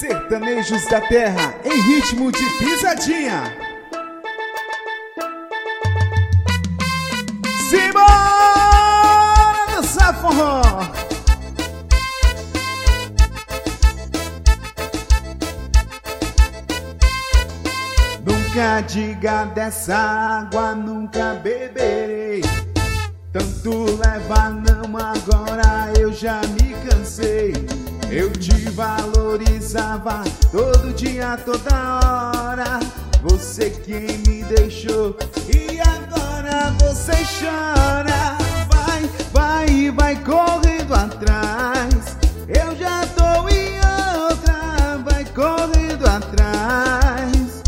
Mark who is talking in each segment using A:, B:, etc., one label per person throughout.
A: Sertanejos da terra em ritmo de pisadinha. Simbora dançar forró. Nunca diga dessa água, nunca beberei. Tanto leva não, agora eu já me cansei. Eu te valorizava todo dia, toda hora. Você quem me deixou e agora você chora. Vai correndo atrás. Eu já tô em outra, vai correndo atrás.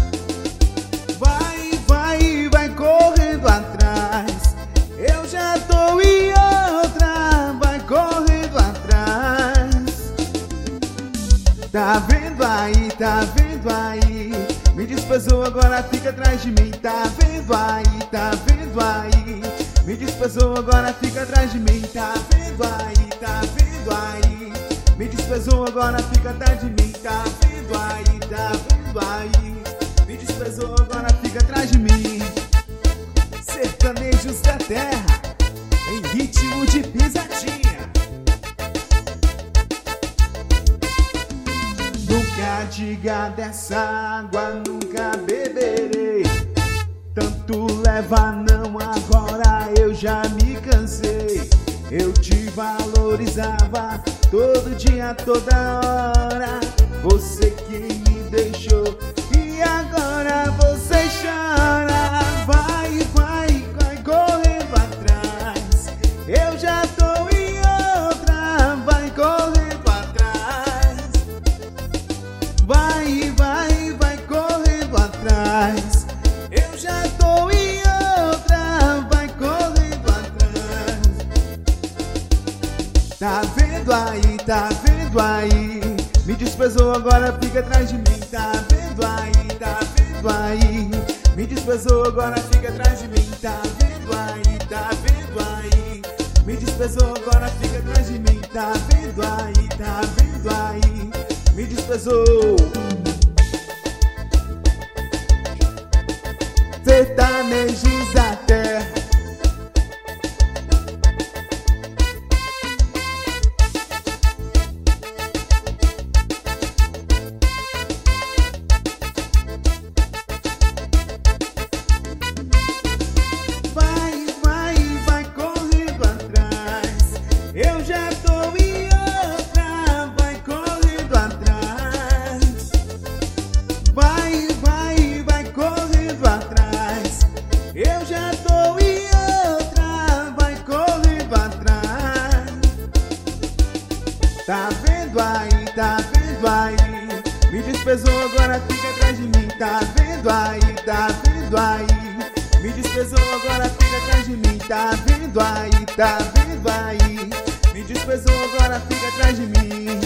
A: Vai correndo atrás. Eu já tô em outra, vai correndo atrás. Tá vendo aí, me desprezou, agora fica atrás de mim. Tá vendo aí, me desprezou, agora fica atrás de mim. Tá vendo aí, me desprezou, agora fica atrás de mim. Tá vendo aí, me desprezou, agora fica atrás de mim. Sertanejos da terra em ritmo de pisadinha. Nunca diga dessa água, nunca beberei. Tanto leva não, agora eu já me cansei. Eu te valorizava todo dia, toda hora. Você que me deixou e agora você chora. Vai correndo atrás. Eu já tô em outra, vai correndo atrás. Vai correndo atrás. Eu já tô em outra, vai correndo atrás. Tá vendo aí, me desprezou, agora fica atrás de mim. Tá vendo aí, me desprezou, agora fica atrás de mim. Tá vendo aí, me desprezou, agora fica atrás de mim. Tá vendo aí, me desprezou. Sertanejos da terra. Vai correndo atrás. Eu já tô em outra, vai correndo atrás. Vai correndo atrás. Eu já tô em outra, vai correndo atrás. Tá vendo aí, me desprezou, agora fica atrás de mim. Tá vendo aí, me desprezou, agora fica atrás de mim. Tá vendo aí, me desprezou, agora fica atrás de mim.